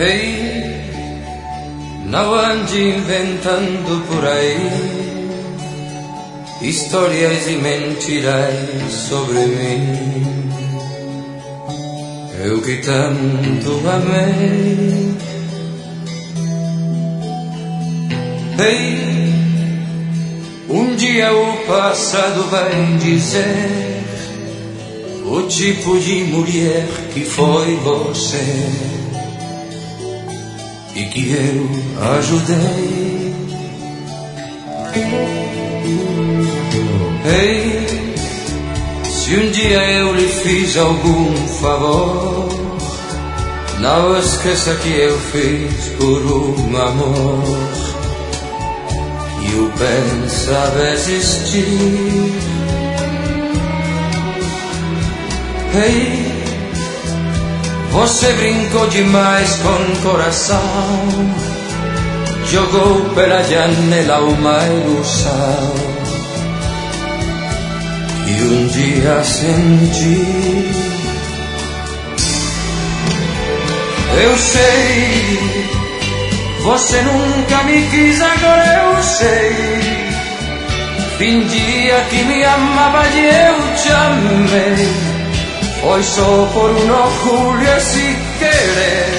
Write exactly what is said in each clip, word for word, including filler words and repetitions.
Ei, não ande inventando por aí histórias e mentiras sobre mim. Eu que tanto amei. Ei, um dia o passado vai dizer o tipo de mulher que foi você e que eu ajudei. Ei, se um dia eu lhe fiz algum favor, não esqueça que eu fiz por um amor que o pensava existir. Ei, você brincou demais com o coração, jogou pela janela uma ilusão que um dia senti. Eu sei, você nunca me quis, agora eu sei. Fingia que me amava e eu te amei. Foi só por um orgulho esse querer.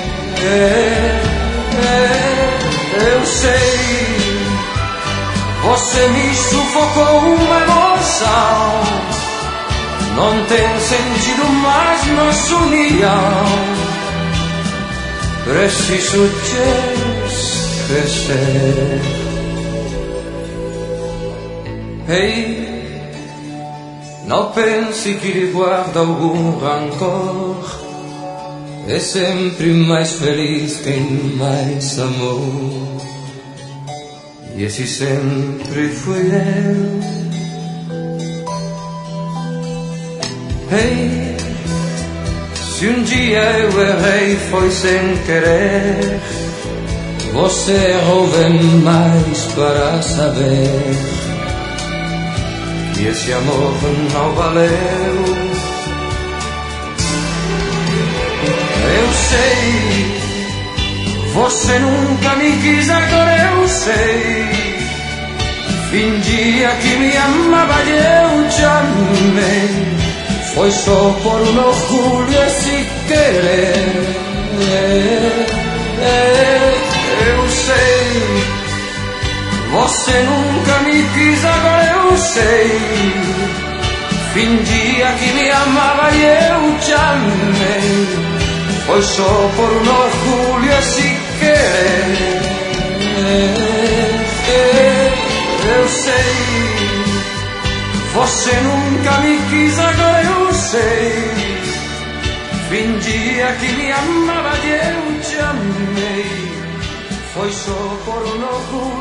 Eu sei, você me sufocou uma emoção. Não tem sentido mais nossa união. Preciso te esquecer. Ei, não pense que lhe guarda algum rancor. É sempre mais feliz quem mais amou, e esse sempre fui eu. Ei, se um dia eu errei foi sem querer, você errou bem mais para saber que esse amor não valeu. Eu sei, você nunca me quis, agora eu sei. Fingia que me amava e eu te amei. Foi só por um orgulho esse querer. Eu sei, você nunca me quis, agora eu sei. Fingia que me amava e eu te amei. Foi só por um orgulho esse querer. Eu sei, você nunca me quis, agora eu sei. Fingia que me amava e eu te amei. Foi só por um orgulho